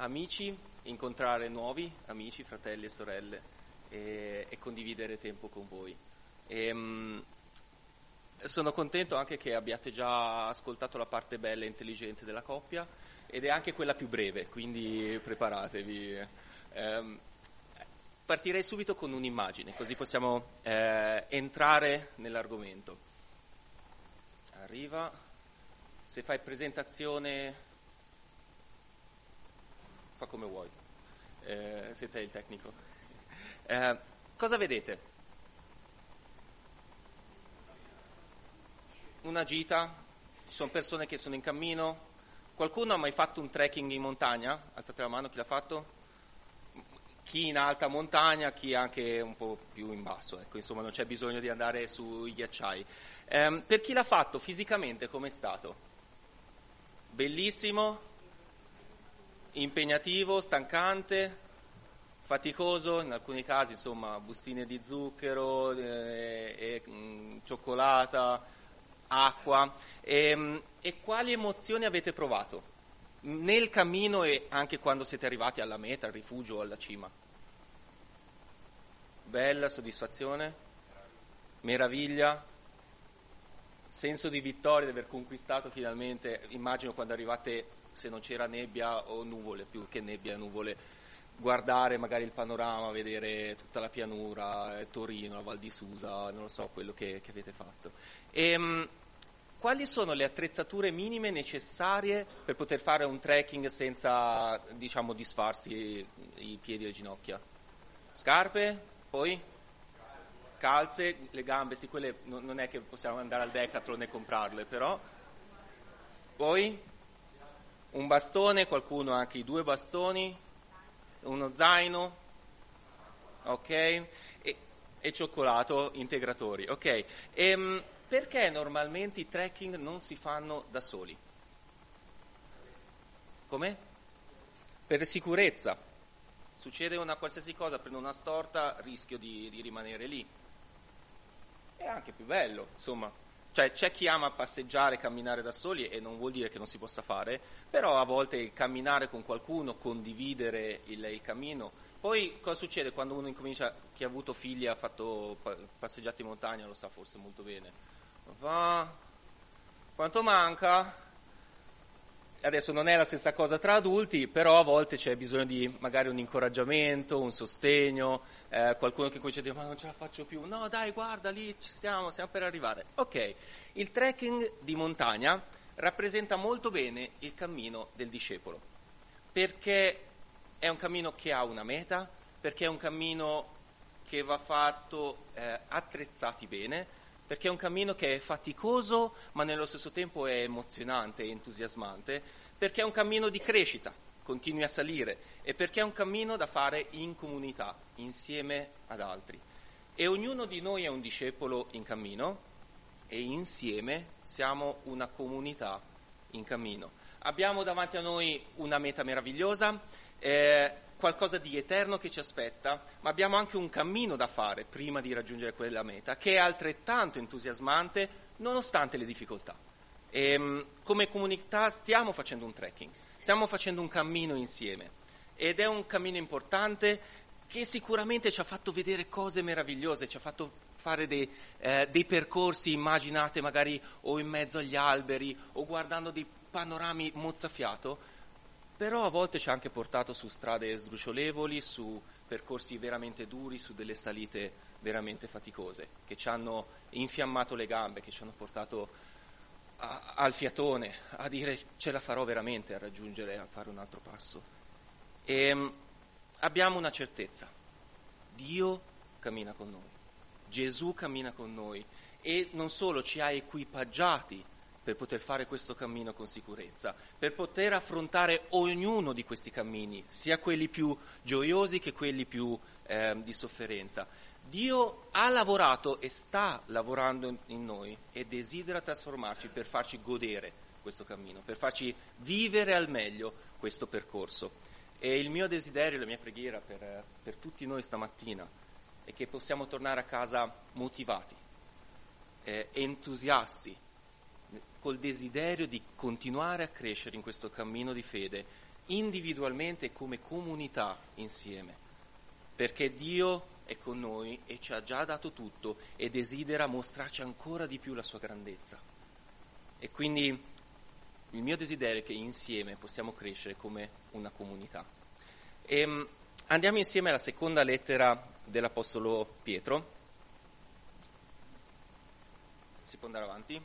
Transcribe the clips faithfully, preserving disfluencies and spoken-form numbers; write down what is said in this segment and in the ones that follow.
amici, incontrare nuovi amici, fratelli e sorelle e, e condividere tempo con voi. E, mh, sono contento anche che abbiate già ascoltato la parte bella e intelligente della coppia ed è anche quella più breve, quindi preparatevi. Ehm, partirei subito con un'immagine, così possiamo eh, entrare nell'argomento. Arriva, se fai presentazione, fa come vuoi, eh, sei te il tecnico. Eh, cosa vedete? Una gita, ci sono persone che sono in cammino. Qualcuno ha mai fatto un trekking in montagna? Alzate la mano, chi l'ha fatto? Chi in alta montagna, chi anche un po' più in basso, ecco, insomma non c'è bisogno di andare sui ghiacciai. Eh, per chi l'ha fatto fisicamente com'è stato? Bellissimo, impegnativo, stancante, faticoso, in alcuni casi insomma bustine di zucchero, eh, e, mh, cioccolata, acqua. E, e quali emozioni avete provato nel cammino e anche quando siete arrivati alla meta, al rifugio o alla cima? Bella soddisfazione, meraviglia, senso di vittoria di aver conquistato finalmente, immagino quando arrivate, se non c'era nebbia o nuvole, più che nebbia e nuvole, guardare magari il panorama, vedere tutta la pianura, Torino, la Val di Susa, non lo so, quello che, che avete fatto. E, mh, quali sono le attrezzature minime necessarie per poter fare un trekking senza, diciamo, disfarsi i, i piedi e le ginocchia? Scarpe, poi calze, le gambe, sì, quelle non, non è che possiamo andare al Decathlon e comprarle, però. Poi un bastone, qualcuno ha anche i due bastoni, uno zaino, ok? E, e cioccolato, integratori, ok? E, perché normalmente i trekking non si fanno da soli? Come? Per sicurezza. Succede una qualsiasi cosa, prendo una storta, rischio di, di rimanere lì. È anche più bello, insomma. Cioè, c'è chi ama passeggiare, camminare da soli e non vuol dire che non si possa fare, però a volte il camminare con qualcuno, condividere il, il cammino. Poi cosa succede quando uno incomincia, chi ha avuto figli, ha fatto passeggiate in montagna, lo sa forse molto bene. Va, quanto manca? Adesso non è la stessa cosa tra adulti, però a volte c'è bisogno di magari un incoraggiamento, un sostegno, eh, qualcuno che comincia a dire ma non ce la faccio più, no dai guarda lì ci stiamo, stiamo per arrivare. Ok, il trekking di montagna rappresenta molto bene il cammino del discepolo, perché è un cammino che ha una meta, perché è un cammino che va fatto eh, attrezzati bene, perché è un cammino che è faticoso ma nello stesso tempo è emozionante e entusiasmante, perché è un cammino di crescita, continui a salire, e perché è un cammino da fare in comunità, insieme ad altri. E ognuno di noi è un discepolo in cammino e insieme siamo una comunità in cammino. Abbiamo davanti a noi una meta meravigliosa, eh, qualcosa di eterno che ci aspetta, ma abbiamo anche un cammino da fare prima di raggiungere quella meta, che è altrettanto entusiasmante nonostante le difficoltà. E, come comunità stiamo facendo un trekking, stiamo facendo un cammino insieme ed è un cammino importante che sicuramente ci ha fatto vedere cose meravigliose, ci ha fatto fare dei, eh, dei percorsi, immaginate magari o in mezzo agli alberi o guardando dei panorami mozzafiato, però a volte ci ha anche portato su strade sdrucciolevoli, su percorsi veramente duri, su delle salite veramente faticose, che ci hanno infiammato le gambe, che ci hanno portato a, al fiatone, a dire ce la farò veramente a raggiungere, a fare un altro passo. E um, abbiamo una certezza, Dio cammina con noi, Gesù cammina con noi e non solo ci ha equipaggiati per poter fare questo cammino con sicurezza, per poter affrontare ognuno di questi cammini, sia quelli più gioiosi che quelli più eh, di sofferenza. Dio ha lavorato e sta lavorando in noi e desidera trasformarci per farci godere questo cammino, per farci vivere al meglio questo percorso. E il mio desiderio, la mia preghiera per, per tutti noi stamattina è che possiamo tornare a casa motivati, eh, entusiasti, col desiderio di continuare a crescere in questo cammino di fede, individualmente e come comunità insieme, perché Dio è con noi e ci ha già dato tutto e desidera mostrarci ancora di più la sua grandezza. E quindi il mio desiderio è che insieme possiamo crescere come una comunità. E andiamo insieme alla seconda lettera dell'Apostolo Pietro. Si può andare avanti?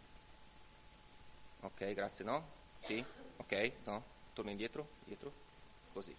Ok, grazie, no? Sì? Ok, no? Torno indietro? Dietro? Così.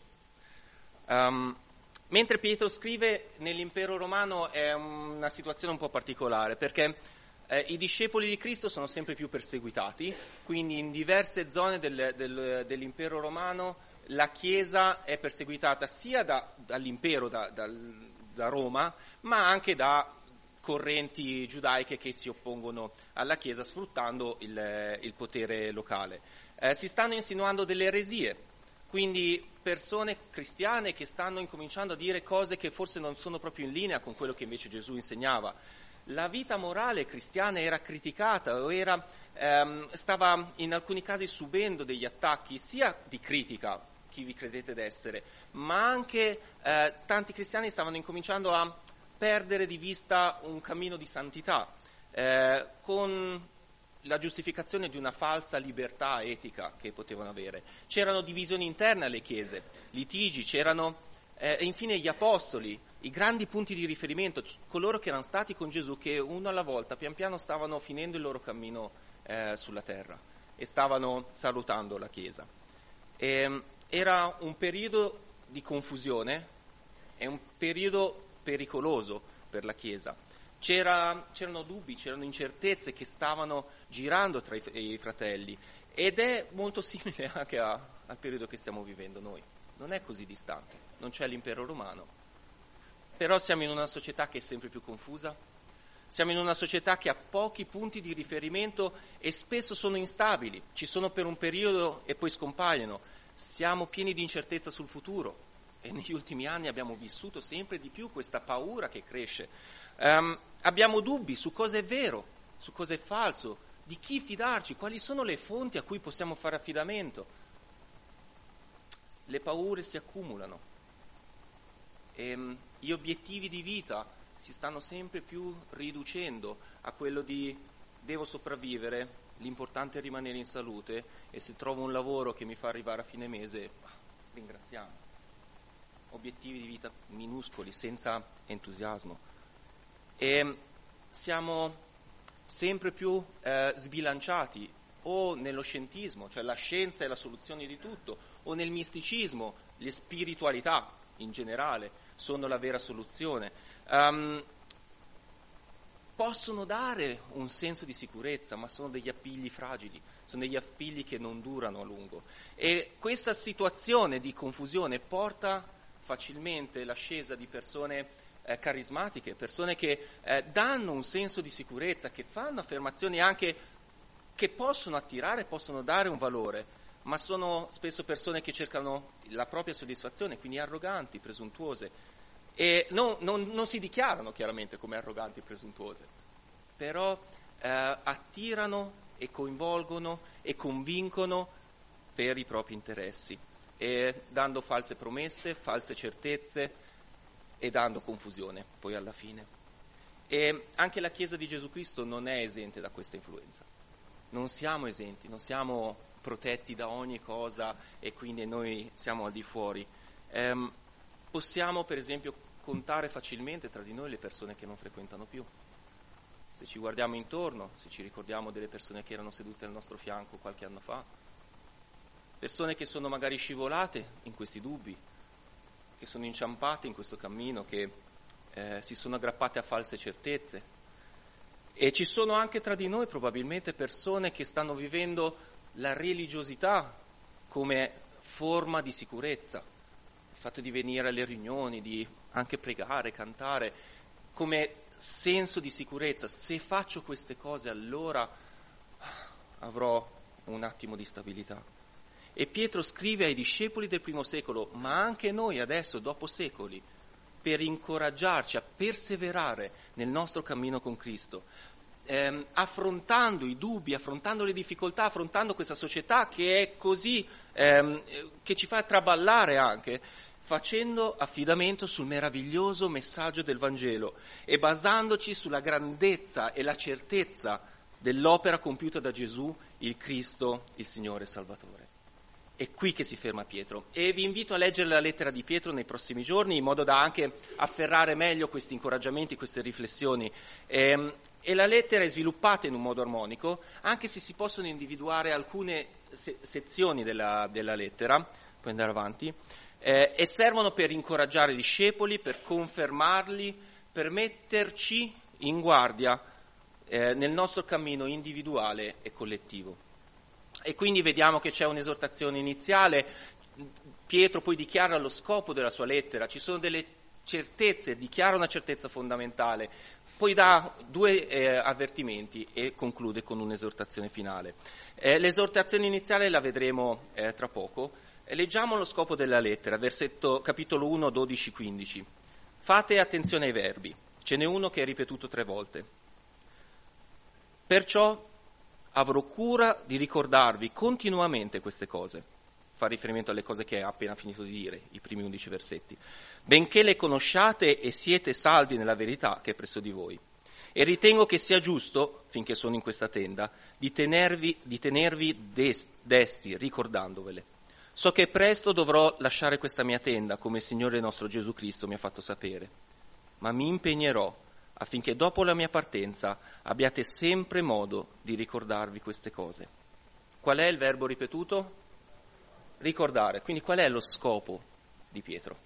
Um, mentre Pietro scrive, nell'impero romano è una situazione un po' particolare, perché eh, i discepoli di Cristo sono sempre più perseguitati, quindi in diverse zone del, del, dell'impero romano la Chiesa è perseguitata sia da, dall'impero, da, da, da Roma, ma anche da correnti giudaiche che si oppongono alla Chiesa sfruttando il, il potere locale. Eh, si stanno insinuando delle eresie, quindi persone cristiane che stanno incominciando a dire cose che forse non sono proprio in linea con quello che invece Gesù insegnava. La vita morale cristiana era criticata o era, ehm, stava in alcuni casi subendo degli attacchi sia di critica, chi vi credete d'essere, ma anche eh, tanti cristiani stavano incominciando a perdere di vista un cammino di santità, eh, con la giustificazione di una falsa libertà etica che potevano avere. C'erano divisioni interne alle chiese, litigi, c'erano eh, infine gli apostoli, i grandi punti di riferimento, coloro che erano stati con Gesù, che uno alla volta pian piano stavano finendo il loro cammino eh, sulla terra e stavano salutando la Chiesa. E, era un periodo di confusione, è un periodo pericoloso per la Chiesa. C'era, c'erano dubbi, c'erano incertezze che stavano girando tra i, i fratelli ed è molto simile anche a, al periodo che stiamo vivendo noi. Non è così distante, non c'è l'impero romano, però siamo in una società che è sempre più confusa, siamo in una società che ha pochi punti di riferimento e spesso sono instabili, ci sono per un periodo e poi scompaiono, siamo pieni di incertezza sul futuro e negli ultimi anni abbiamo vissuto sempre di più questa paura che cresce. Um, abbiamo dubbi su cosa è vero, su cosa è falso, di chi fidarci, quali sono le fonti a cui possiamo fare affidamento. Le paure si accumulano e um, gli obiettivi di vita si stanno sempre più riducendo a quello di devo sopravvivere, l'importante è rimanere in salute e se trovo un lavoro che mi fa arrivare a fine mese, ringraziamo. Obiettivi di vita minuscoli, senza entusiasmo. E siamo sempre più eh, sbilanciati o nello scientismo, cioè la scienza è la soluzione di tutto, o nel misticismo, le spiritualità in generale sono la vera soluzione. Um, possono dare un senso di sicurezza, ma sono degli appigli fragili, sono degli appigli che non durano a lungo. E questa situazione di confusione porta facilmente l'ascesa di persone Eh, carismatiche, persone che eh, danno un senso di sicurezza, che fanno affermazioni anche che possono attirare, possono dare un valore, ma sono spesso persone che cercano la propria soddisfazione, quindi arroganti, presuntuose, e non, non, non si dichiarano chiaramente come arroganti e presuntuose, però eh, attirano e coinvolgono e convincono per i propri interessi, e dando false promesse, false certezze, e dando confusione poi alla fine. E anche la Chiesa di Gesù Cristo non è esente da questa influenza. Non siamo esenti, non siamo protetti da ogni cosa e quindi noi siamo al di fuori. Ehm, possiamo per esempio contare facilmente tra di noi le persone che non frequentano più. Se ci guardiamo intorno, se ci ricordiamo delle persone che erano sedute al nostro fianco qualche anno fa, persone che sono magari scivolate in questi dubbi, che sono inciampate in questo cammino, che eh, si sono aggrappate a false certezze. E ci sono anche tra di noi probabilmente persone che stanno vivendo la religiosità come forma di sicurezza, il fatto di venire alle riunioni, di anche pregare, cantare, come senso di sicurezza. Se faccio queste cose allora avrò un attimo di stabilità. E Pietro scrive ai discepoli del primo secolo, ma anche noi adesso, dopo secoli, per incoraggiarci a perseverare nel nostro cammino con Cristo. ehm, affrontando i dubbi, affrontando le difficoltà, affrontando questa società che è così, ehm, che ci fa traballare anche, facendo affidamento sul meraviglioso messaggio del Vangelo e basandoci sulla grandezza e la certezza dell'opera compiuta da Gesù, il Cristo, il Signore Salvatore. È qui che si ferma Pietro e vi invito a leggere la lettera di Pietro nei prossimi giorni in modo da anche afferrare meglio questi incoraggiamenti, queste riflessioni. E, e la lettera è sviluppata in un modo armonico, anche se si possono individuare alcune se- sezioni della, della lettera, puoi andare avanti, eh, e servono per incoraggiare i discepoli, per confermarli, per metterci in guardia eh, nel nostro cammino individuale e collettivo. E quindi vediamo che c'è un'esortazione iniziale, Pietro poi dichiara lo scopo della sua lettera, ci sono delle certezze, dichiara una certezza fondamentale, poi dà due eh, avvertimenti e conclude con un'esortazione finale. Eh, l'esortazione iniziale la vedremo eh, tra poco. Eh, leggiamo lo scopo della lettera, versetto capitolo uno, dodici quindici. Fate attenzione ai verbi, ce n'è uno che è ripetuto tre volte. Perciò avrò cura di ricordarvi continuamente queste cose. Fa riferimento alle cose che ha appena finito di dire, i primi undici versetti. Benché le conosciate e siete saldi nella verità che è presso di voi. E ritengo che sia giusto, finché sono in questa tenda, di tenervi, di tenervi des, desti, ricordandovele. So che presto dovrò lasciare questa mia tenda, come il Signore nostro Gesù Cristo mi ha fatto sapere. Ma mi impegnerò affinché dopo la mia partenza abbiate sempre modo di ricordarvi queste cose. Qual è il verbo ripetuto? Ricordare. Quindi qual è lo scopo di Pietro?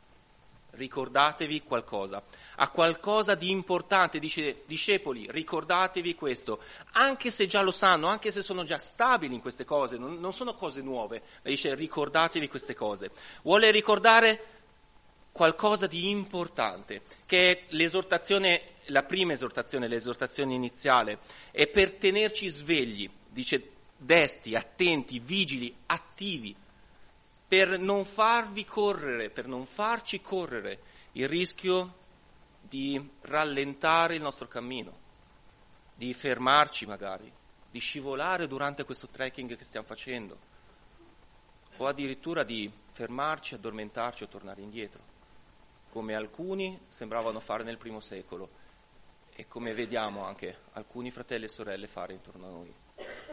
Ricordatevi qualcosa. A qualcosa di importante, dice, discepoli, ricordatevi questo. Anche se già lo sanno, anche se sono già stabili in queste cose, non, non sono cose nuove, ma dice ricordatevi queste cose. Vuole ricordare qualcosa di importante, che è l'esortazione, la prima esortazione, l'esortazione iniziale, è per tenerci svegli, dice desti, attenti, vigili, attivi, per non farvi correre, per non farci correre il rischio di rallentare il nostro cammino, di fermarci magari, di scivolare durante questo trekking che stiamo facendo, o addirittura di fermarci, addormentarci o tornare indietro, come alcuni sembravano fare nel primo secolo e come vediamo anche alcuni fratelli e sorelle fare intorno a noi.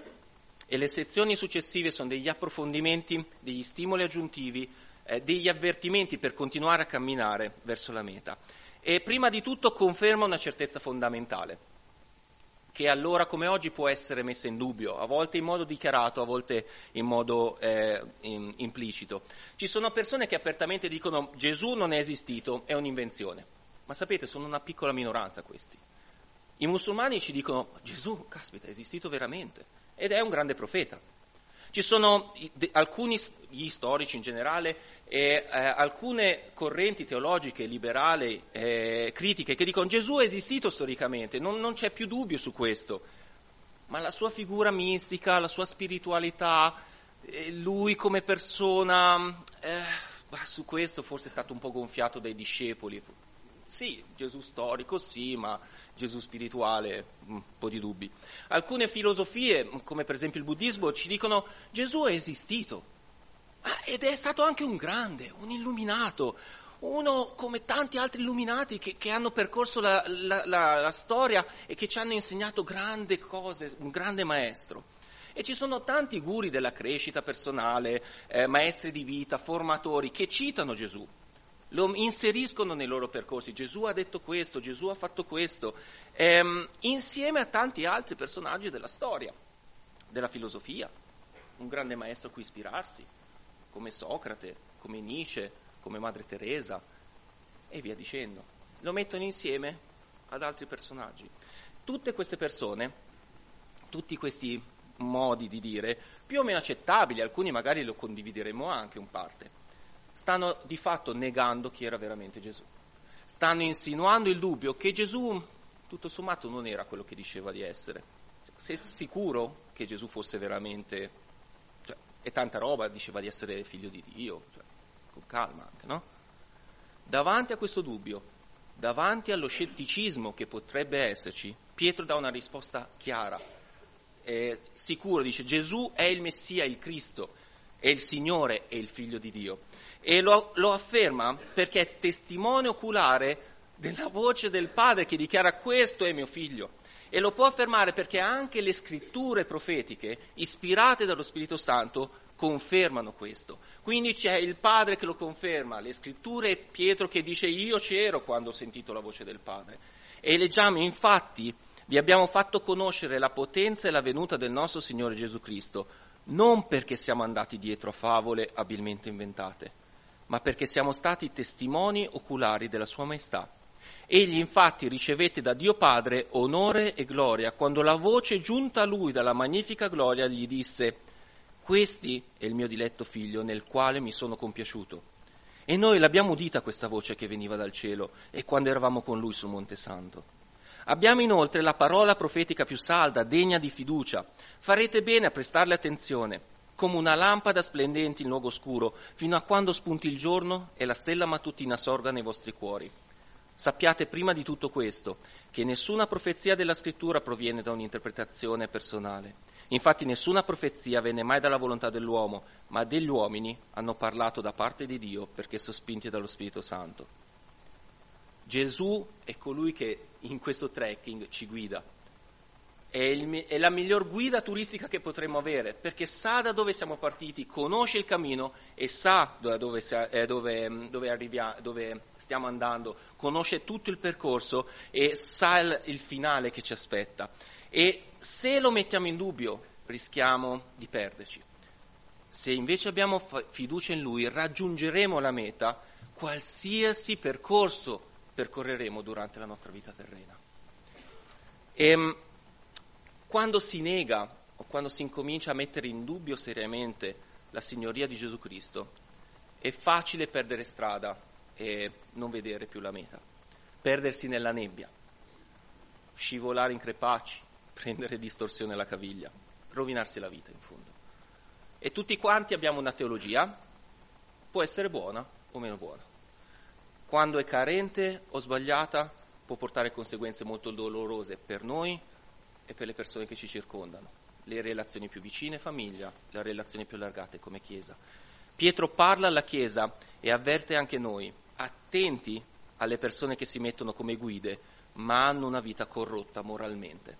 E le sezioni successive sono degli approfondimenti, degli stimoli aggiuntivi, eh, degli avvertimenti per continuare a camminare verso la meta. E prima di tutto conferma una certezza fondamentale, che allora come oggi può essere messa in dubbio, a volte in modo dichiarato, a volte in modo eh, in, implicito. Ci sono persone che apertamente dicono Gesù non è esistito, è un'invenzione. Ma sapete, sono una piccola minoranza questi. I musulmani ci dicono Gesù, caspita, è esistito veramente ed è un grande profeta. Ci sono de, alcuni, gli storici in generale, e eh, alcune correnti teologiche, liberali, eh, critiche, che dicono Gesù è esistito storicamente, non, non c'è più dubbio su questo, ma la sua figura mistica, la sua spiritualità, eh, lui come persona, eh, su questo forse è stato un po' gonfiato dai discepoli. Sì, Gesù storico sì, ma Gesù spirituale un po' di dubbi. Alcune filosofie, come per esempio il buddismo, ci dicono Gesù è esistito ed è stato anche un grande, un illuminato, uno come tanti altri illuminati che, che hanno percorso la, la, la, la storia e che ci hanno insegnato grandi cose, un grande maestro. E ci sono tanti guru della crescita personale, eh, maestri di vita, formatori, che citano Gesù. Lo inseriscono nei loro percorsi, Gesù ha detto questo, Gesù ha fatto questo, ehm, insieme a tanti altri personaggi della storia, della filosofia, un grande maestro a cui ispirarsi, come Socrate, come Nietzsche, come Madre Teresa e via dicendo. Lo mettono insieme ad altri personaggi. Tutte queste persone, tutti questi modi di dire, più o meno accettabili, alcuni magari lo condivideremo anche in parte, stanno di fatto negando chi era veramente Gesù. Stanno insinuando il dubbio che Gesù, tutto sommato, non era quello che diceva di essere. Sei sicuro che Gesù fosse veramente... Cioè, è tanta roba, diceva di essere figlio di Dio, cioè, con calma anche, no? Davanti a questo dubbio, davanti allo scetticismo che potrebbe esserci, Pietro dà una risposta chiara, eh, sicuro, dice Gesù è il Messia, il Cristo, è il Signore, è il Figlio di Dio. E lo, lo afferma perché è testimone oculare della voce del Padre che dichiara questo è mio Figlio. E lo può affermare perché anche le scritture profetiche, ispirate dallo Spirito Santo, confermano questo. Quindi c'è il Padre che lo conferma, le scritture e Pietro che dice io c'ero quando ho sentito la voce del Padre. E leggiamo infatti, vi abbiamo fatto conoscere la potenza e la venuta del nostro Signore Gesù Cristo, non perché siamo andati dietro a favole abilmente inventate, ma perché siamo stati testimoni oculari della sua maestà. Egli infatti ricevette da Dio Padre onore e gloria quando la voce giunta a lui dalla magnifica gloria gli disse «Questi è il mio diletto figlio nel quale mi sono compiaciuto». E noi l'abbiamo udita questa voce che veniva dal cielo e quando eravamo con lui sul Monte Santo. Abbiamo inoltre la parola profetica più salda, degna di fiducia. Farete bene a prestarle attenzione, come una lampada splendente in luogo oscuro, fino a quando spunti il giorno e la stella mattutina sorga nei vostri cuori. Sappiate prima di tutto questo, che nessuna profezia della Scrittura proviene da un'interpretazione personale. Infatti nessuna profezia venne mai dalla volontà dell'uomo, ma degli uomini hanno parlato da parte di Dio perché sospinti dallo Spirito Santo. Gesù è colui che in questo trekking ci guida. È, il, è la miglior guida turistica che potremmo avere, perché sa da dove siamo partiti, conosce il cammino e sa da dove, eh, dove, dove, arriviamo, dove stiamo andando, conosce tutto il percorso e sa il, il finale che ci aspetta. E se lo mettiamo in dubbio rischiamo di perderci. Se invece abbiamo fiducia in Lui raggiungeremo la meta qualsiasi percorso percorreremo durante la nostra vita terrena. E quando si nega o quando si incomincia a mettere in dubbio seriamente la signoria di Gesù Cristo, è facile perdere strada e non vedere più la meta, perdersi nella nebbia, scivolare in crepacci, prendere distorsione alla caviglia, rovinarsi la vita in fondo. E tutti quanti abbiamo una teologia, può essere buona o meno buona. Quando è carente o sbagliata può portare conseguenze molto dolorose per noi e per le persone che ci circondano, le relazioni più vicine, famiglia, le relazioni più allargate come Chiesa. Pietro parla alla Chiesa e avverte anche noi, attenti alle persone che si mettono come guide, ma hanno una vita corrotta moralmente.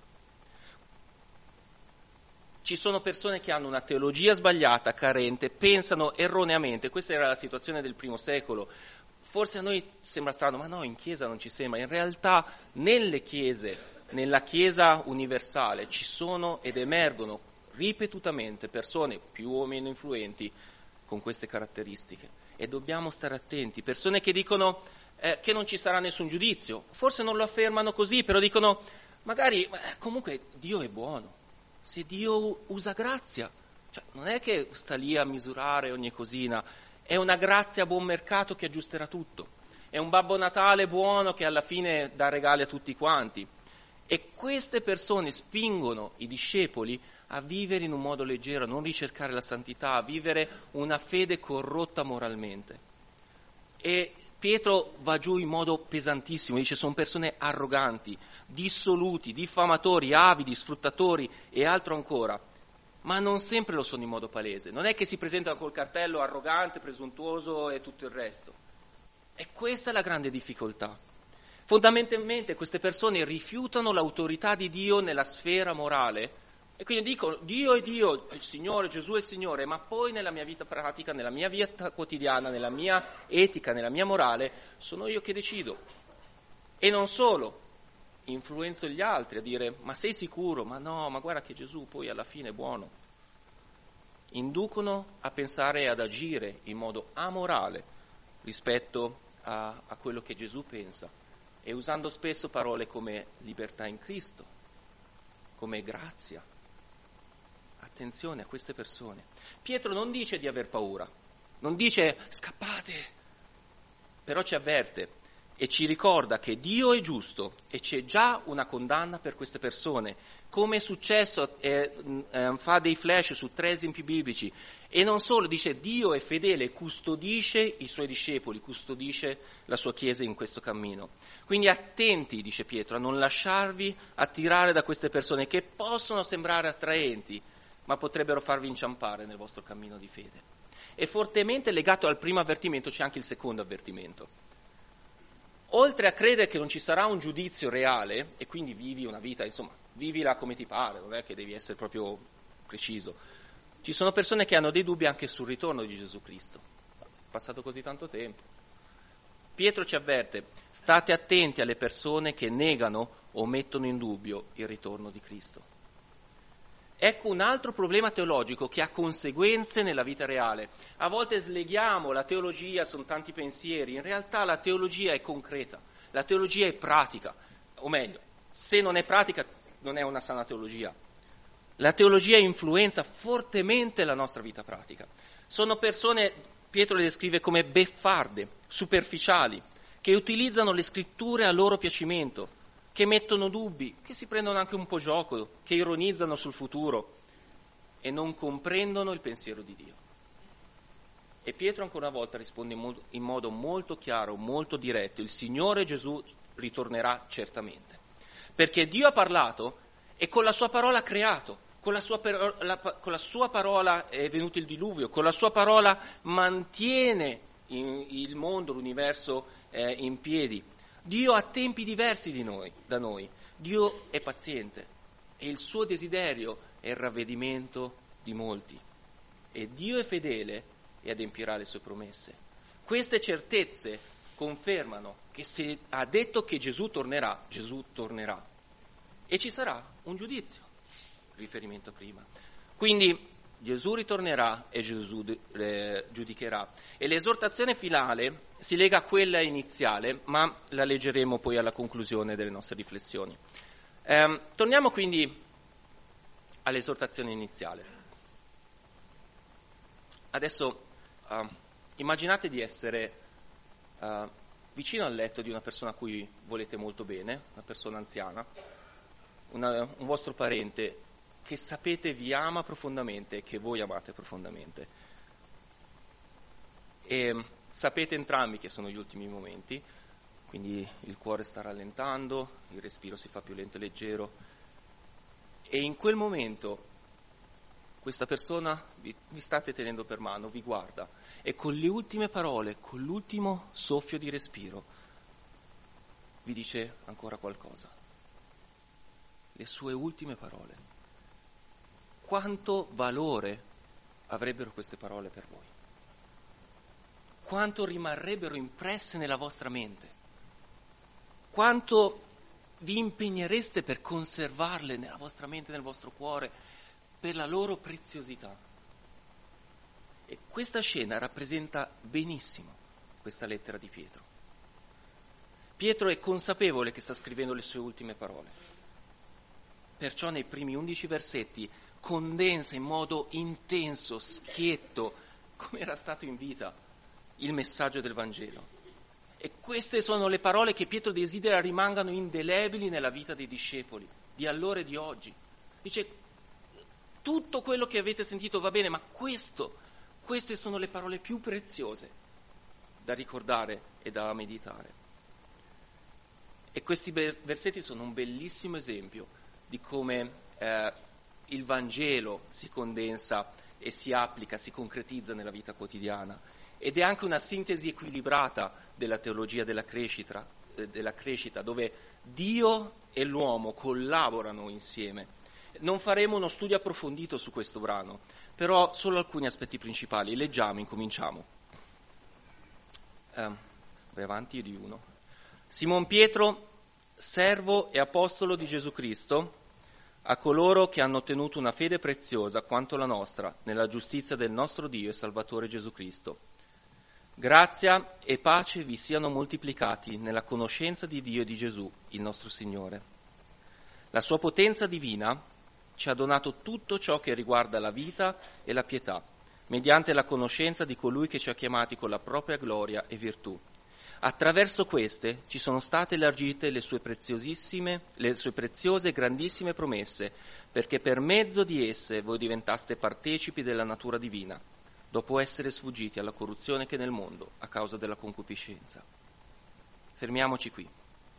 Ci sono persone che hanno una teologia sbagliata, carente, pensano erroneamente, questa era la situazione del primo secolo. Forse a noi sembra strano, ma no, in Chiesa non ci sembra. In realtà nelle chiese, nella Chiesa universale, ci sono ed emergono ripetutamente persone più o meno influenti con queste caratteristiche. E dobbiamo stare attenti. Persone che dicono eh, che non ci sarà nessun giudizio. Forse non lo affermano così, però dicono, magari, eh, comunque Dio è buono. Se Dio usa grazia, cioè non è che sta lì a misurare ogni cosina, è una grazia a buon mercato che aggiusterà tutto. È un Babbo Natale buono che alla fine dà regali a tutti quanti. E queste persone spingono i discepoli a vivere in un modo leggero, a non ricercare la santità, a vivere una fede corrotta moralmente. E Pietro va giù in modo pesantissimo, dice sono persone arroganti, dissoluti, diffamatori, avidi, sfruttatori e altro ancora. Ma non sempre lo sono in modo palese. Non è che si presentano col cartello arrogante, presuntuoso e tutto il resto. E questa è la grande difficoltà. Fondamentalmente queste persone rifiutano l'autorità di Dio nella sfera morale e quindi dicono Dio è Dio, il Signore, Gesù è il Signore, ma poi nella mia vita pratica, nella mia vita quotidiana, nella mia etica, nella mia morale, sono io che decido. E non solo, influenzo gli altri a dire ma sei sicuro? Ma no, ma guarda che Gesù poi alla fine è buono. Inducono a pensare e ad agire in modo amorale rispetto a, a quello che Gesù pensa e usando spesso parole come libertà in Cristo, come grazia. Attenzione a queste persone. Pietro non dice di aver paura, non dice scappate, però ci avverte. e ci ricorda che Dio è giusto e c'è già una condanna per queste persone. Come è successo, eh, eh, fa dei flash su tre esempi biblici, e non solo, dice Dio è fedele, custodisce i suoi discepoli, custodisce la sua Chiesa in questo cammino. Quindi attenti, dice Pietro, a non lasciarvi attirare da queste persone che possono sembrare attraenti, ma potrebbero farvi inciampare nel vostro cammino di fede. E fortemente legato al primo avvertimento c'è anche il secondo avvertimento. Oltre a credere che non ci sarà un giudizio reale, e quindi vivi una vita, insomma, vivila come ti pare, non è che devi essere proprio preciso. Ci sono persone che hanno dei dubbi anche sul ritorno di Gesù Cristo. È passato così tanto tempo. Pietro ci avverte, state attenti alle persone che negano o mettono in dubbio il ritorno di Cristo. Ecco un altro problema teologico che ha conseguenze nella vita reale. A volte sleghiamo la teologia, sono tanti pensieri, in realtà la teologia è concreta, la teologia è pratica, o meglio, se non è pratica non è una sana teologia. La teologia influenza fortemente la nostra vita pratica. Sono persone, Pietro le descrive come beffarde, superficiali, che utilizzano le scritture a loro piacimento, che mettono dubbi, che si prendono anche un po' gioco, che ironizzano sul futuro e non comprendono il pensiero di Dio. E Pietro ancora una volta risponde in modo molto chiaro, molto diretto, il Signore Gesù ritornerà certamente. Perché Dio ha parlato e con la sua parola ha creato, con la sua, la, con la sua parola è venuto il diluvio, con la sua parola mantiene il mondo, l'universo eh, in piedi. Dio ha tempi diversi di noi, da noi, Dio è paziente e il suo desiderio è il ravvedimento di molti. E Dio è fedele e adempirà le sue promesse. Queste certezze confermano che se ha detto che Gesù tornerà, Gesù tornerà. E ci sarà un giudizio, riferimento prima. Quindi Gesù ritornerà e Gesù eh, giudicherà. E l'esortazione finale si lega a quella iniziale, ma la leggeremo poi alla conclusione delle nostre riflessioni. Eh, torniamo quindi all'esortazione iniziale. Adesso uh, immaginate di essere uh, vicino al letto di una persona a cui volete molto bene, una persona anziana, una, un vostro parente che sapete vi ama profondamente e che voi amate profondamente. E sapete entrambi che sono gli ultimi momenti, quindi il cuore sta rallentando, il respiro si fa più lento e leggero, e in quel momento questa persona vi, vi state tenendo per mano, vi guarda, e con le ultime parole, con l'ultimo soffio di respiro, vi dice ancora qualcosa. Le sue ultime parole. Quanto valore avrebbero queste parole per voi? Quanto rimarrebbero impresse nella vostra mente? Quanto vi impegnereste per conservarle nella vostra mente, nel vostro cuore, per la loro preziosità? E questa scena rappresenta benissimo questa lettera di Pietro. Pietro è consapevole che sta scrivendo le sue ultime parole. Perciò nei primi undici versetti condensa in modo intenso, schietto, come era stato in vita, il messaggio del Vangelo. E queste sono le parole che Pietro desidera rimangano indelebili nella vita dei discepoli, di allora e di oggi. Dice, tutto quello che avete sentito va bene, ma questo, queste sono le parole più preziose da ricordare e da meditare. E questi versetti sono un bellissimo esempio di come eh, il Vangelo si condensa e si applica, si concretizza nella vita quotidiana. Ed è anche una sintesi equilibrata della teologia della crescita, eh, della crescita, dove Dio e l'uomo collaborano insieme. Non faremo uno studio approfondito su questo brano, però solo alcuni aspetti principali. Leggiamo, incominciamo. Eh, vai avanti di uno. Simon Pietro, servo e apostolo di Gesù Cristo, a coloro che hanno ottenuto una fede preziosa quanto la nostra, nella giustizia del nostro Dio e Salvatore Gesù Cristo. Grazia e pace vi siano moltiplicati nella conoscenza di Dio e di Gesù, il nostro Signore. La sua potenza divina ci ha donato tutto ciò che riguarda la vita e la pietà, mediante la conoscenza di colui che ci ha chiamati con la propria gloria e virtù, Attraverso queste ci sono state elargite le sue preziosissime, le sue preziose e grandissime promesse, perché per mezzo di esse voi diventaste partecipi della natura divina, dopo essere sfuggiti alla corruzione che è nel mondo a causa della concupiscenza. Fermiamoci qui.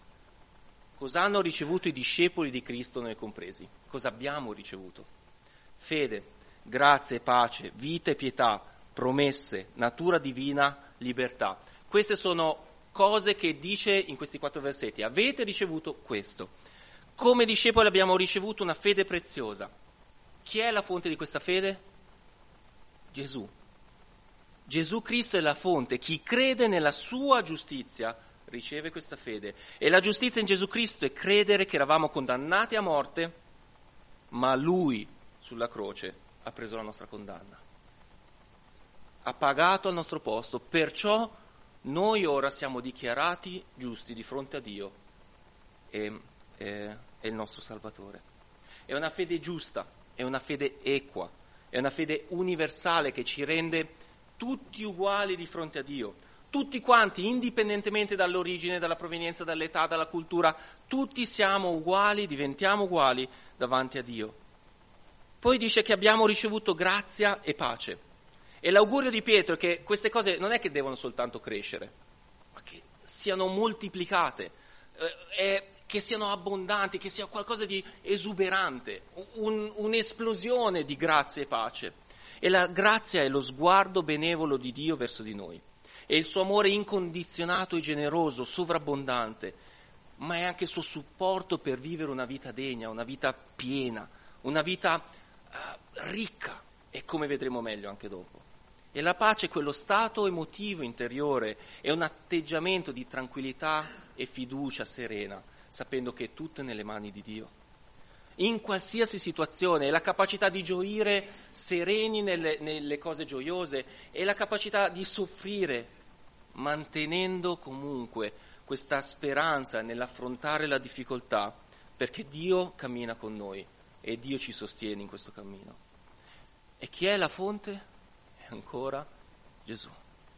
Cosa hanno ricevuto i discepoli di Cristo, noi compresi? Cosa abbiamo ricevuto? Fede, grazia e pace, vita e pietà, promesse, natura divina, libertà. Queste sono cose che dice in questi quattro versetti. Avete ricevuto questo. Come discepoli abbiamo ricevuto una fede preziosa. Chi è la fonte di questa fede? Gesù. Gesù Cristo è la fonte. Chi crede nella sua giustizia riceve questa fede. E la giustizia in Gesù Cristo è credere che eravamo condannati a morte, ma Lui sulla croce ha preso la nostra condanna. Ha pagato al nostro posto, perciò noi ora siamo dichiarati giusti di fronte a Dio e è il nostro Salvatore. È una fede giusta, è una fede equa, è una fede universale che ci rende tutti uguali di fronte a Dio. Tutti quanti, indipendentemente dall'origine, dalla provenienza, dall'età, dalla cultura, tutti siamo uguali, diventiamo uguali davanti a Dio. Poi dice che abbiamo ricevuto grazia e pace. E l'augurio di Pietro è che queste cose non è che devono soltanto crescere, ma che siano moltiplicate, eh, che siano abbondanti, che sia qualcosa di esuberante, un, un'esplosione di grazia e pace. E la grazia è lo sguardo benevolo di Dio verso di noi. È il suo amore incondizionato e generoso, sovrabbondante, ma è anche il suo supporto per vivere una vita degna, una vita piena, una vita uh, ricca, e come vedremo meglio anche dopo. E la pace è quello stato emotivo interiore, è un atteggiamento di tranquillità e fiducia serena, sapendo che tutto è nelle mani di Dio. In qualsiasi situazione, è la capacità di gioire sereni nelle, nelle cose gioiose, è la capacità di soffrire, mantenendo comunque questa speranza nell'affrontare la difficoltà, perché Dio cammina con noi e Dio ci sostiene in questo cammino. E chi è la fonte? È ancora Gesù.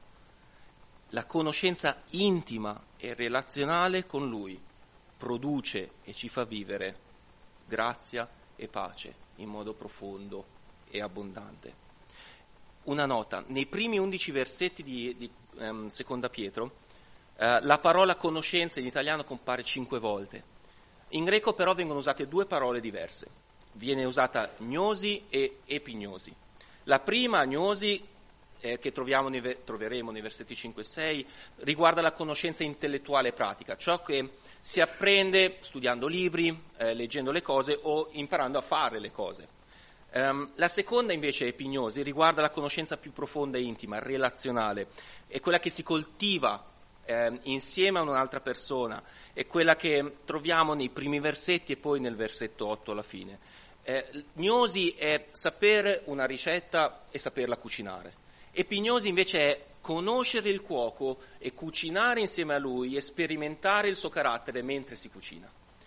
La conoscenza intima e relazionale con Lui produce e ci fa vivere grazia e pace in modo profondo e abbondante. Una nota, nei primi undici versetti di, di um, Seconda Pietro, uh, la parola conoscenza in italiano compare cinque volte. In greco però vengono usate due parole diverse. Viene usata gnosi e epignosi. La prima, gnosi, eh, che troviamo nei, troveremo nei versetti cinque e sei, riguarda la conoscenza intellettuale e pratica, ciò che si apprende studiando libri, eh, leggendo le cose o imparando a fare le cose. Um, la seconda invece, epignosi, riguarda la conoscenza più profonda e intima, relazionale, è quella che si coltiva eh, insieme a un'altra persona, è quella che troviamo nei primi versetti e poi nel versetto otto alla fine. Eh, gnosi è sapere una ricetta e saperla cucinare. Epignosi invece è conoscere il cuoco e cucinare insieme a lui e sperimentare il suo carattere mentre si cucina.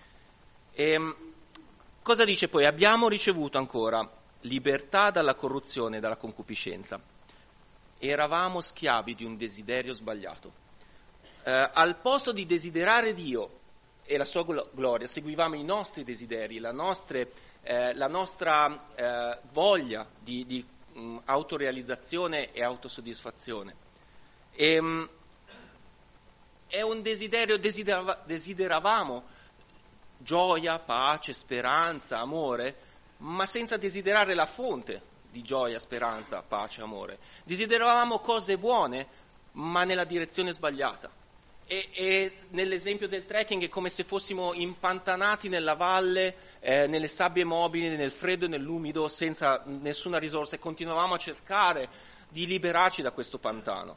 E, cosa dice poi? Abbiamo ricevuto ancora libertà dalla corruzione e dalla concupiscenza. Eravamo schiavi di un desiderio sbagliato. Eh, al posto di desiderare Dio e la sua gloria, seguivamo i nostri desideri, la, nostre, eh, la nostra eh, voglia di, di mh, autorealizzazione e autosoddisfazione. E, mh, è un desiderio, desiderava, desideravamo gioia, pace, speranza, amore, ma senza desiderare la fonte di gioia, speranza, pace, amore. Desideravamo cose buone, ma nella direzione sbagliata. E, e nell'esempio del trekking è come se fossimo impantanati nella valle, eh, nelle sabbie mobili, nel freddo e nell'umido, senza nessuna risorsa, e continuavamo a cercare di liberarci da questo pantano.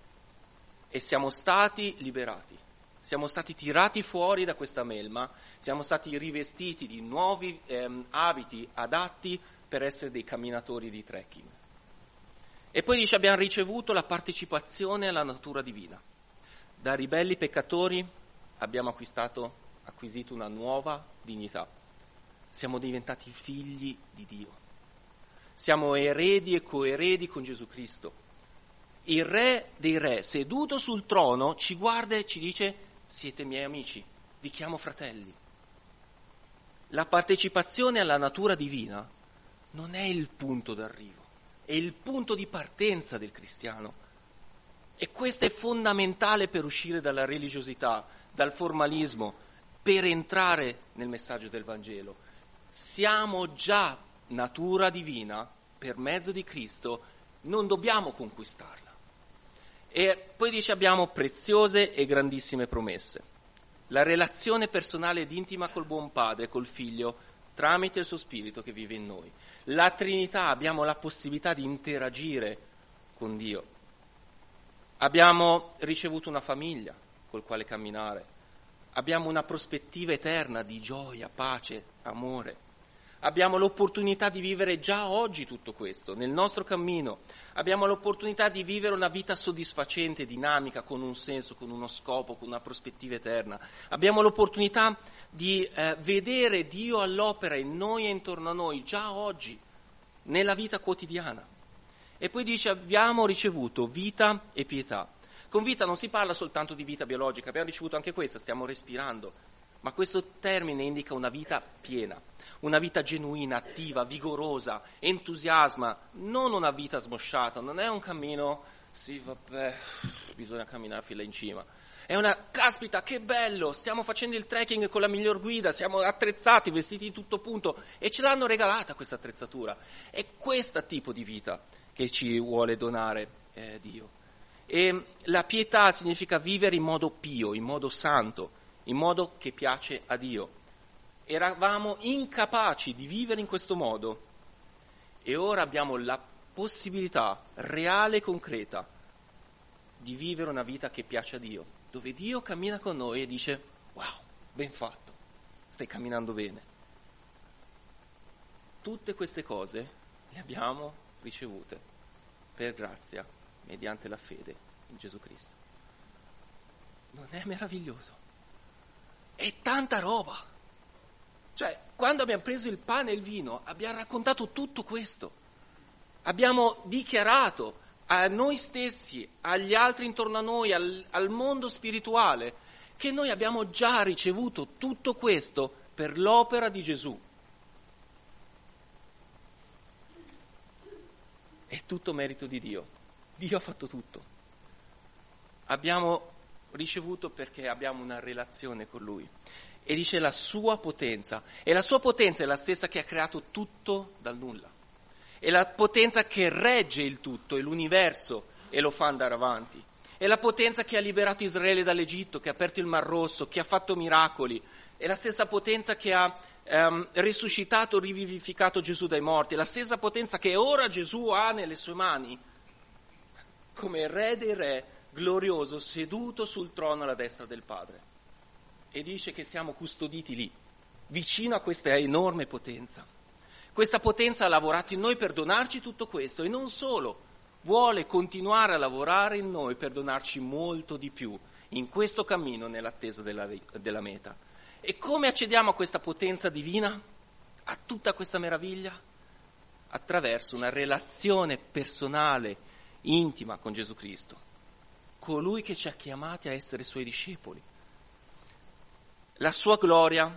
E siamo stati liberati. Siamo stati tirati fuori da questa melma, siamo stati rivestiti di nuovi ehm, abiti adatti per essere dei camminatori di trekking. E poi dice: abbiamo ricevuto la partecipazione alla natura divina. Da ribelli peccatori abbiamo acquistato, acquisito una nuova dignità. Siamo diventati figli di Dio. Siamo eredi e coeredi con Gesù Cristo. Il re dei re, seduto sul trono, ci guarda e ci dice: siete miei amici, vi chiamo fratelli. La partecipazione alla natura divina non è il punto d'arrivo, è il punto di partenza del cristiano. E questo è fondamentale per uscire dalla religiosità, dal formalismo, per entrare nel messaggio del Vangelo. Siamo già natura divina per mezzo di Cristo, non dobbiamo conquistarla. E poi dice: abbiamo preziose e grandissime promesse. La relazione personale ed intima col buon Padre, col Figlio, tramite il suo Spirito che vive in noi. La Trinità, abbiamo la possibilità di interagire con Dio. Abbiamo ricevuto una famiglia col quale camminare. Abbiamo una prospettiva eterna di gioia, pace, amore. Abbiamo l'opportunità di vivere già oggi tutto questo, nel nostro cammino. Abbiamo l'opportunità di vivere una vita soddisfacente, dinamica, con un senso, con uno scopo, con una prospettiva eterna. Abbiamo l'opportunità di eh, vedere Dio all'opera in noi e intorno a noi, già oggi, nella vita quotidiana. E poi dice: abbiamo ricevuto vita e pietà. Con vita non si parla soltanto di vita biologica, abbiamo ricevuto anche questa, stiamo respirando, ma questo termine indica una vita piena, una vita genuina, attiva, vigorosa, entusiasma, non una vita smosciata, non è un cammino, sì vabbè, bisogna camminare fino in cima. È una, caspita, che bello, stiamo facendo il trekking con la miglior guida, siamo attrezzati, vestiti di tutto punto, e ce l'hanno regalata questa attrezzatura. È questo tipo di vita che ci vuole donare eh, Dio. E la pietà significa vivere in modo pio, in modo santo, in modo che piace a Dio. Eravamo incapaci di vivere in questo modo e ora abbiamo la possibilità reale e concreta di vivere una vita che piace a Dio, dove Dio cammina con noi e dice: wow, ben fatto, stai camminando bene. Tutte queste cose le abbiamo ricevute per grazia, mediante la fede in Gesù Cristo. Non è meraviglioso? È tanta roba. Cioè, quando abbiamo preso il pane e il vino, abbiamo raccontato tutto questo. Abbiamo dichiarato a noi stessi, agli altri intorno a noi, al, al mondo spirituale, che noi abbiamo già ricevuto tutto questo per l'opera di Gesù. È tutto merito di Dio. Dio ha fatto tutto. Abbiamo ricevuto perché abbiamo una relazione con Lui. E dice la sua potenza. E la sua potenza è la stessa che ha creato tutto dal nulla. È la potenza che regge il tutto e l'universo e lo fa andare avanti. È la potenza che ha liberato Israele dall'Egitto, che ha aperto il Mar Rosso, che ha fatto miracoli. È la stessa potenza che ha ehm, risuscitato, rivivificato Gesù dai morti. È la stessa potenza che ora Gesù ha nelle sue mani, come re dei re, glorioso, seduto sul trono alla destra del Padre. E dice che siamo custoditi lì, vicino a questa enorme potenza. Questa potenza ha lavorato in noi per donarci tutto questo, e non solo, vuole continuare a lavorare in noi per donarci molto di più, in questo cammino nell'attesa della, della meta. E come accediamo a questa potenza divina, a tutta questa meraviglia? Attraverso una relazione personale, intima con Gesù Cristo, colui che ci ha chiamati a essere suoi discepoli. La sua gloria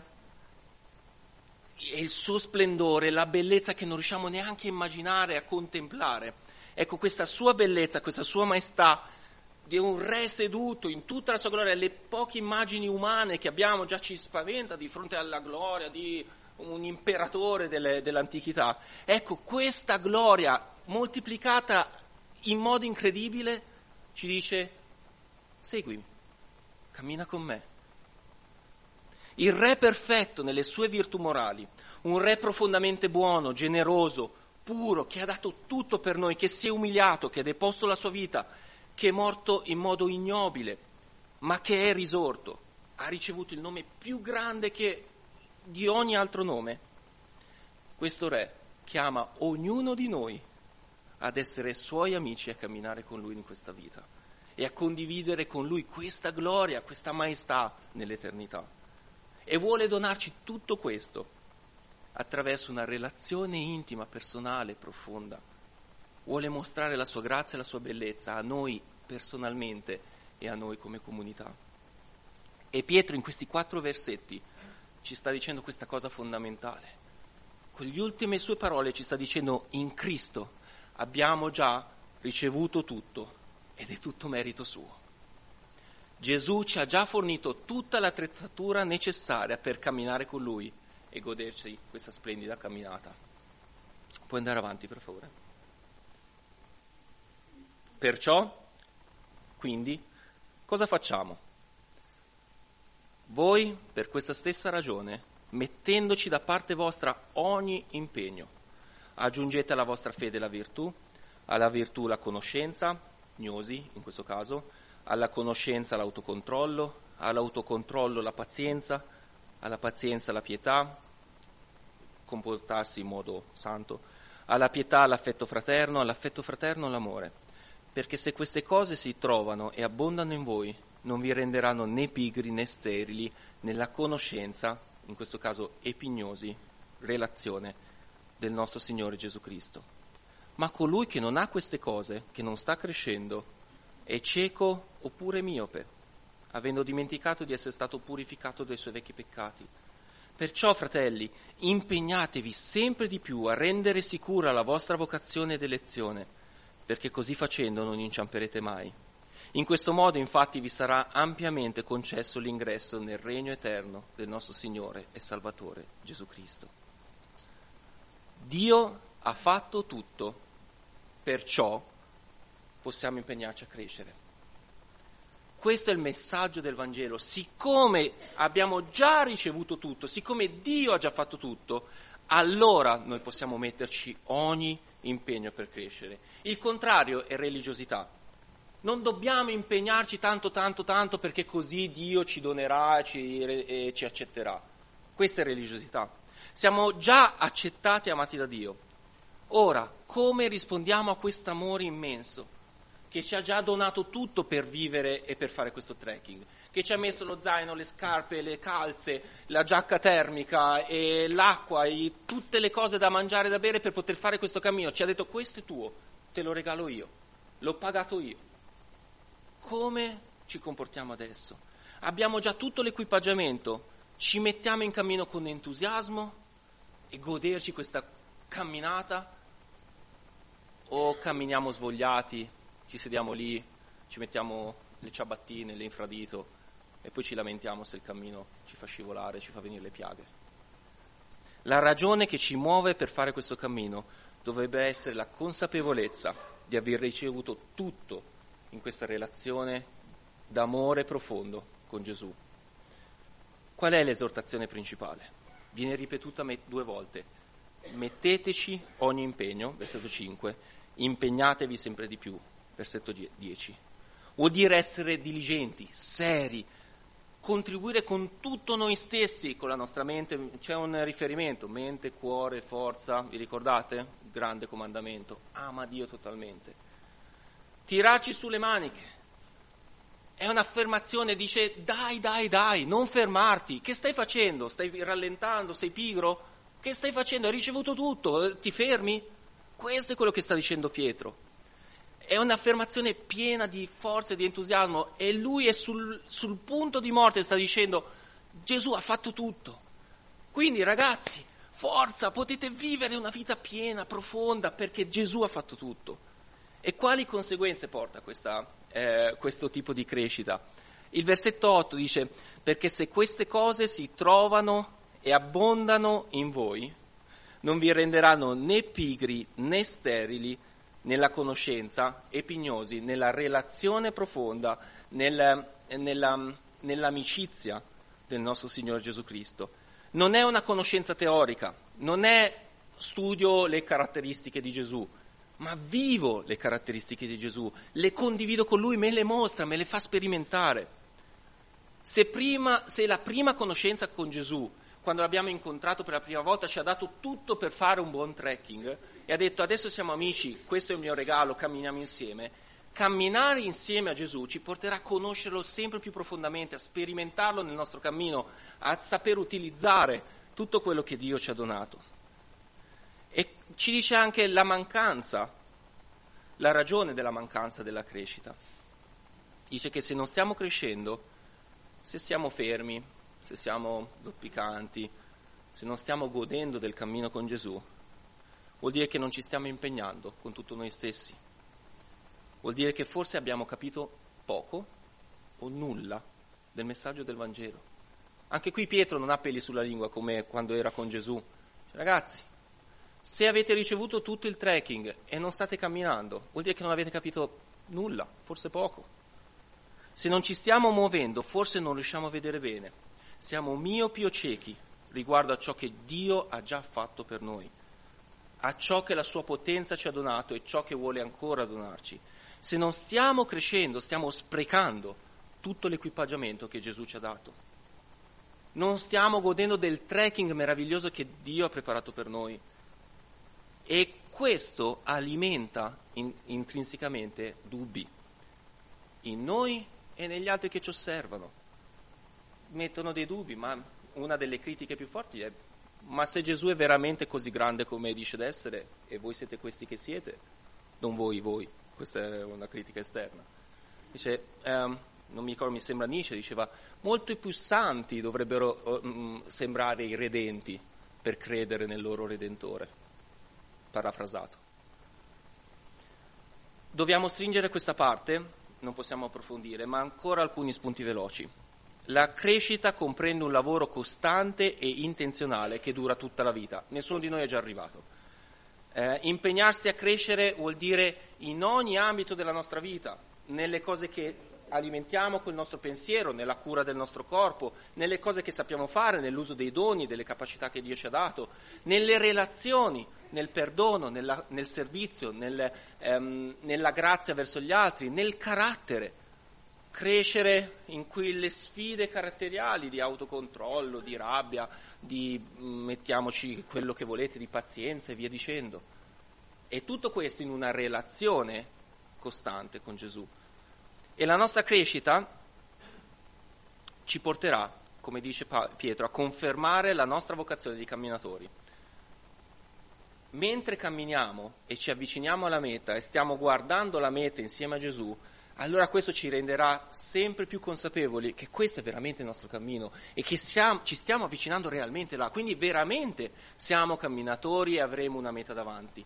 e il suo splendore, la bellezza che non riusciamo neanche a immaginare, a contemplare. Ecco, questa sua bellezza, questa sua maestà di un re seduto in tutta la sua gloria, le poche immagini umane che abbiamo già ci spaventa di fronte alla gloria di un imperatore delle, dell'antichità. Ecco, questa gloria moltiplicata in modo incredibile ci dice: seguimi, cammina con me. Il re perfetto nelle sue virtù morali, un re profondamente buono, generoso, puro, che ha dato tutto per noi, che si è umiliato, che ha deposto la sua vita, che è morto in modo ignobile, ma che è risorto, ha ricevuto il nome più grande che di ogni altro nome. Questo re chiama ognuno di noi ad essere suoi amici e a camminare con lui in questa vita e a condividere con lui questa gloria, questa maestà nell'eternità. E vuole donarci tutto questo attraverso una relazione intima, personale, profonda vuole mostrare la sua grazia e la sua bellezza a noi personalmente e a noi come comunità. E Pietro in questi quattro versetti ci sta dicendo questa cosa fondamentale. Con le ultime sue parole ci sta dicendo: in Cristo abbiamo già ricevuto tutto ed è tutto merito suo. Gesù ci ha già fornito tutta l'attrezzatura necessaria per camminare con Lui e goderci questa splendida camminata. Puoi andare avanti, per favore? Perciò, quindi, cosa facciamo? Voi, per questa stessa ragione, mettendoci da parte vostra ogni impegno, aggiungete alla vostra fede la virtù, alla virtù la conoscenza, gnosi in questo caso, alla conoscenza l'autocontrollo, all'autocontrollo la pazienza, alla pazienza la pietà, comportarsi in modo santo, alla pietà l'affetto fraterno, all'affetto fraterno l'amore, perché se queste cose si trovano e abbondano in voi, non vi renderanno né pigri né sterili nella conoscenza, in questo caso epignosi, relazione del nostro Signore Gesù Cristo. Ma colui che non ha queste cose, che non sta crescendo, è cieco oppure miope, avendo dimenticato di essere stato purificato dai suoi vecchi peccati. Perciò, fratelli, impegnatevi sempre di più a rendere sicura la vostra vocazione ed elezione, perché così facendo non inciamperete mai. In questo modo, infatti, vi sarà ampiamente concesso l'ingresso nel regno eterno del nostro Signore e Salvatore Gesù Cristo. Dio ha fatto tutto, perciò possiamo impegnarci a crescere. Questo è il messaggio del Vangelo. Siccome abbiamo già ricevuto tutto, siccome Dio ha già fatto tutto, allora noi possiamo metterci ogni impegno per crescere. Il contrario è religiosità. Non dobbiamo impegnarci tanto, tanto, tanto perché così Dio ci donerà e ci, e ci accetterà. Questa è religiosità. Siamo già accettati e amati da Dio. Ora, come rispondiamo a questo amore immenso che ci ha già donato tutto per vivere e per fare questo trekking, che ci ha messo lo zaino, le scarpe, le calze, la giacca termica e l'acqua e tutte le cose da mangiare e da bere per poter fare questo cammino, ci ha detto: questo è tuo, te lo regalo io, l'ho pagato io. Come ci comportiamo adesso? Abbiamo già tutto l'equipaggiamento, ci mettiamo in cammino con entusiasmo e goderci questa camminata, o camminiamo svogliati, ci sediamo lì, ci mettiamo le ciabattine, l'infradito e poi ci lamentiamo se il cammino ci fa scivolare, ci fa venire le piaghe? La ragione che ci muove per fare questo cammino dovrebbe essere la consapevolezza di aver ricevuto tutto in questa relazione d'amore profondo con Gesù. Qual è l'esortazione principale? Viene ripetuta due volte. Metteteci ogni impegno, versetto cinque, impegnatevi sempre di più, versetto dieci. Vuol dire essere diligenti, seri, contribuire con tutto noi stessi, con la nostra mente. C'è un riferimento: mente, cuore, forza, vi ricordate? Il grande comandamento: ama Dio totalmente. Tirarci sulle maniche è un'affermazione, dice: dai, dai, dai, non fermarti. Che stai facendo? Stai rallentando? Sei pigro? Che stai facendo? Hai ricevuto tutto, ti fermi? Questo è quello che sta dicendo Pietro. È un'affermazione piena di forza e di entusiasmo, e lui è sul, sul punto di morte, sta dicendo: Gesù ha fatto tutto. Quindi, ragazzi, forza, potete vivere una vita piena, profonda, perché Gesù ha fatto tutto. E quali conseguenze porta questa, eh, questo tipo di crescita? Il versetto otto dice: perché se queste cose si trovano e abbondano in voi, non vi renderanno né pigri né sterili nella conoscenza, epignosi, nella relazione profonda, nel, nella, nell'amicizia del nostro Signore Gesù Cristo. Non è una conoscenza teorica, non è studio le caratteristiche di Gesù, ma vivo le caratteristiche di Gesù, le condivido con Lui, me le mostra, me le fa sperimentare. Se, prima, se la prima conoscenza con Gesù, quando l'abbiamo incontrato per la prima volta, ci ha dato tutto per fare un buon trekking e ha detto: adesso siamo amici, questo è il mio regalo, camminiamo insieme, camminare insieme a Gesù ci porterà a conoscerlo sempre più profondamente, a sperimentarlo nel nostro cammino, a saper utilizzare tutto quello che Dio ci ha donato. E ci dice anche la mancanza la ragione della mancanza della crescita. Dice che se non stiamo crescendo, se siamo fermi, se siamo zoppicanti, se non stiamo godendo del cammino con Gesù, vuol dire che non ci stiamo impegnando con tutto noi stessi. Vuol dire che forse abbiamo capito poco o nulla del messaggio del Vangelo. Anche qui Pietro non ha peli sulla lingua come quando era con Gesù. Cioè, ragazzi, se avete ricevuto tutto il trekking e non state camminando, vuol dire che non avete capito nulla, forse poco. Se non ci stiamo muovendo, forse non riusciamo a vedere bene. Siamo miopi o ciechi riguardo a ciò che Dio ha già fatto per noi, a ciò che la sua potenza ci ha donato e ciò che vuole ancora donarci. Se non stiamo crescendo, stiamo sprecando tutto l'equipaggiamento che Gesù ci ha dato. Non stiamo godendo del trekking meraviglioso che Dio ha preparato per noi. E questo alimenta in, intrinsecamente dubbi in noi e negli altri che ci osservano. Mettono dei dubbi, ma una delle critiche più forti è: ma se Gesù è veramente così grande come dice d'essere e voi siete questi che siete, non voi, voi, questa è una critica esterna. Dice, ehm, non mi ricordo, mi sembra Nietzsche, diceva, molto più santi dovrebbero um, sembrare i redenti per credere nel loro Redentore, parafrasato. Dobbiamo stringere questa parte, non possiamo approfondire, ma ancora alcuni spunti veloci. La crescita comprende un lavoro costante e intenzionale che dura tutta la vita. Nessuno di noi è già arrivato. Eh, impegnarsi a crescere vuol dire in ogni ambito della nostra vita, nelle cose che alimentiamo col nostro pensiero, nella cura del nostro corpo, nelle cose che sappiamo fare, nell'uso dei doni, delle capacità che Dio ci ha dato, nelle relazioni, nel perdono, nella, nel servizio, nel, ehm, nella grazia verso gli altri, nel carattere. Crescere in quelle sfide caratteriali di autocontrollo, di rabbia, di mettiamoci quello che volete, di pazienza e via dicendo. E tutto questo in una relazione costante con Gesù. E la nostra crescita ci porterà, come dice Pietro, a confermare la nostra vocazione di camminatori. Mentre camminiamo e ci avviciniamo alla meta e stiamo guardando la meta insieme a Gesù, allora questo ci renderà sempre più consapevoli che questo è veramente il nostro cammino e che siamo, ci stiamo avvicinando realmente là, quindi veramente siamo camminatori e avremo una meta davanti.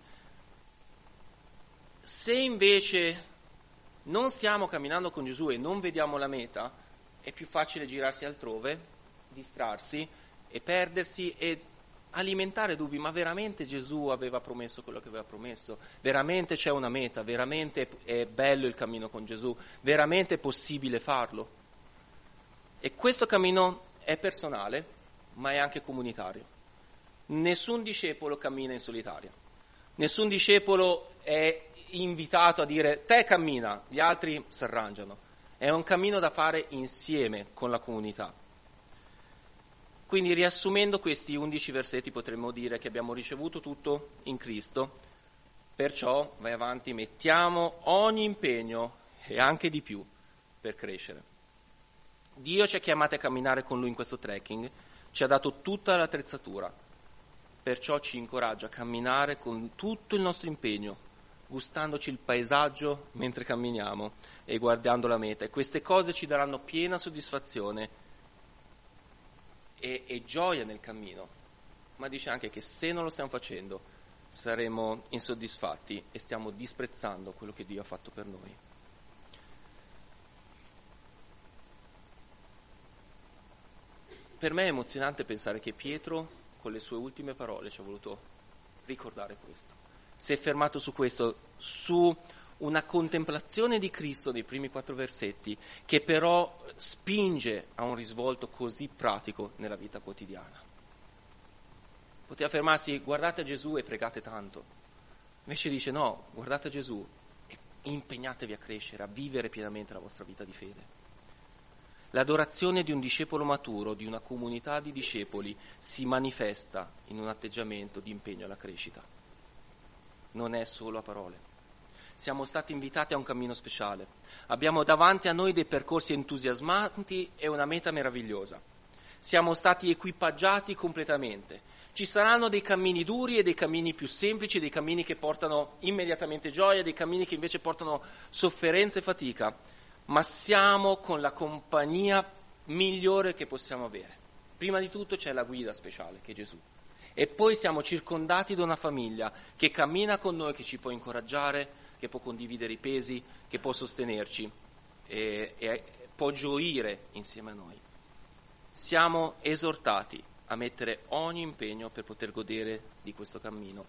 Se invece non stiamo camminando con Gesù e non vediamo la meta, è più facile girarsi altrove, distrarsi e perdersi e alimentare dubbi, ma veramente Gesù aveva promesso quello che aveva promesso? Veramente c'è una meta? Veramente è bello il cammino con Gesù? Veramente è possibile farlo? E questo cammino è personale, ma è anche comunitario. Nessun discepolo cammina in solitaria. Nessun discepolo è invitato a dire te cammina, gli altri si arrangiano. È un cammino da fare insieme con la comunità. Quindi riassumendo questi undici versetti potremmo dire che abbiamo ricevuto tutto in Cristo, perciò vai avanti, mettiamo ogni impegno e anche di più per crescere. Dio ci ha chiamati a camminare con Lui in questo trekking, ci ha dato tutta l'attrezzatura, perciò ci incoraggia a camminare con tutto il nostro impegno, gustandoci il paesaggio mentre camminiamo e guardando la meta. E queste cose ci daranno piena soddisfazione E, e gioia nel cammino, ma dice anche che se non lo stiamo facendo saremo insoddisfatti e stiamo disprezzando quello che Dio ha fatto per noi. Per me è emozionante pensare che Pietro con le sue ultime parole ci ha voluto ricordare questo. Si è fermato su questo, su una contemplazione di Cristo nei primi quattro versetti, che però spinge a un risvolto così pratico nella vita quotidiana. Poteva fermarsi, guardate Gesù e pregate tanto. Invece dice no, guardate Gesù e impegnatevi a crescere, a vivere pienamente la vostra vita di fede. L'adorazione di un discepolo maturo, di una comunità di discepoli, si manifesta in un atteggiamento di impegno alla crescita. Non è solo a parole. Siamo stati invitati a un cammino speciale. Abbiamo davanti a noi dei percorsi entusiasmanti e una meta meravigliosa. Siamo stati equipaggiati completamente. Ci saranno dei cammini duri e dei cammini più semplici, dei cammini che portano immediatamente gioia, dei cammini che invece portano sofferenza e fatica, ma siamo con la compagnia migliore che possiamo avere. Prima di tutto c'è la guida speciale, che è Gesù. E poi siamo circondati da una famiglia che cammina con noi, che ci può incoraggiare, che può condividere i pesi, che può sostenerci e, e può gioire insieme a noi. Siamo esortati a mettere ogni impegno per poter godere di questo cammino.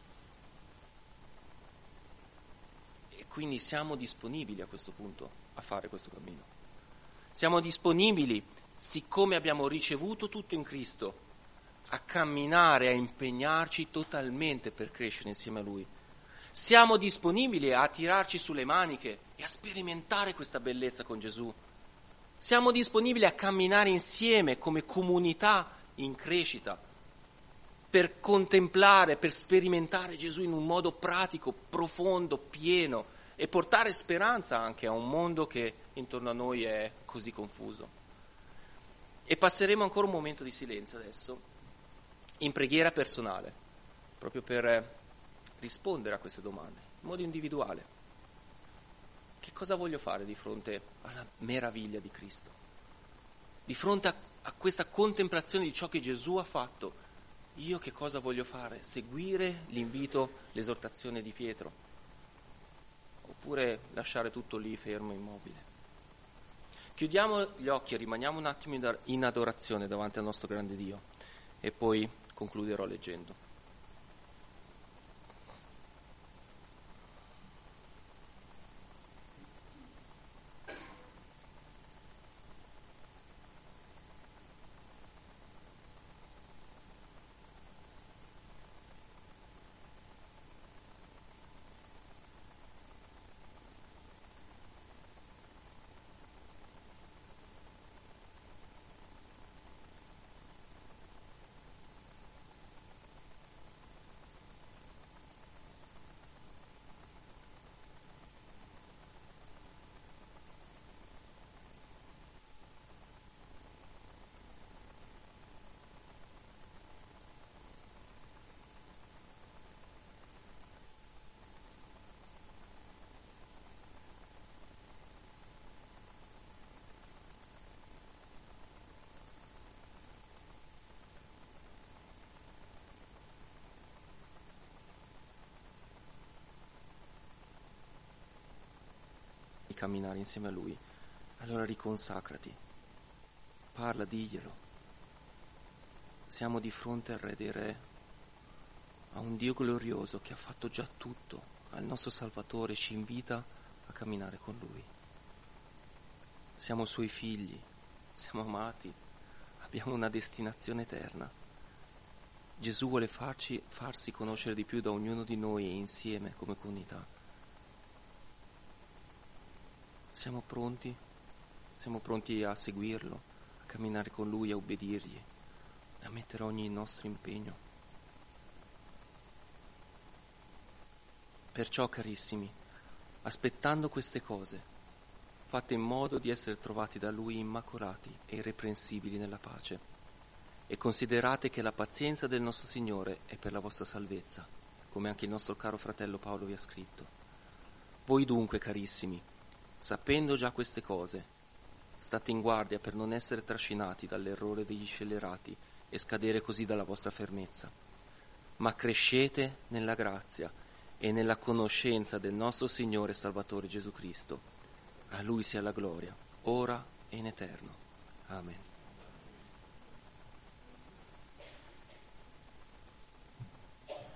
E quindi siamo disponibili a questo punto a fare questo cammino. Siamo disponibili, siccome abbiamo ricevuto tutto in Cristo, a camminare, a impegnarci totalmente per crescere insieme a Lui. Siamo disponibili a tirarci sulle maniche e a sperimentare questa bellezza con Gesù. Siamo disponibili a camminare insieme come comunità in crescita, per contemplare, per sperimentare Gesù in un modo pratico, profondo, pieno e portare speranza anche a un mondo che intorno a noi è così confuso. E passeremo ancora un momento di silenzio adesso, in preghiera personale, proprio per rispondere a queste domande, in modo individuale. Che cosa voglio fare di fronte alla meraviglia di Cristo? Di fronte a, a questa contemplazione di ciò che Gesù ha fatto, io che cosa voglio fare? Seguire l'invito, l'esortazione di Pietro? Oppure lasciare tutto lì fermo, immobile? Chiudiamo gli occhi e rimaniamo un attimo in adorazione davanti al nostro grande Dio e poi concluderò leggendo. Camminare insieme a Lui, allora riconsacrati, parla, diglielo. Siamo di fronte al Re dei Re, a un Dio glorioso che ha fatto già tutto, al nostro Salvatore, ci invita a camminare con Lui. Siamo Suoi figli, siamo amati, abbiamo una destinazione eterna. Gesù vuole farci, farsi conoscere di più da ognuno di noi e insieme come comunità. Siamo pronti? Siamo pronti a seguirlo, a camminare con Lui, a obbedirgli, a mettere ogni nostro impegno. Perciò, carissimi, aspettando queste cose, fate in modo di essere trovati da Lui immacolati e irreprensibili nella pace, e considerate che la pazienza del nostro Signore è per la vostra salvezza, come anche il nostro caro fratello Paolo vi ha scritto. Voi dunque, carissimi, sapendo già queste cose, state in guardia per non essere trascinati dall'errore degli scellerati e scadere così dalla vostra fermezza, ma crescete nella grazia e nella conoscenza del nostro Signore e Salvatore Gesù Cristo. A Lui sia la gloria, ora e in eterno. Amen.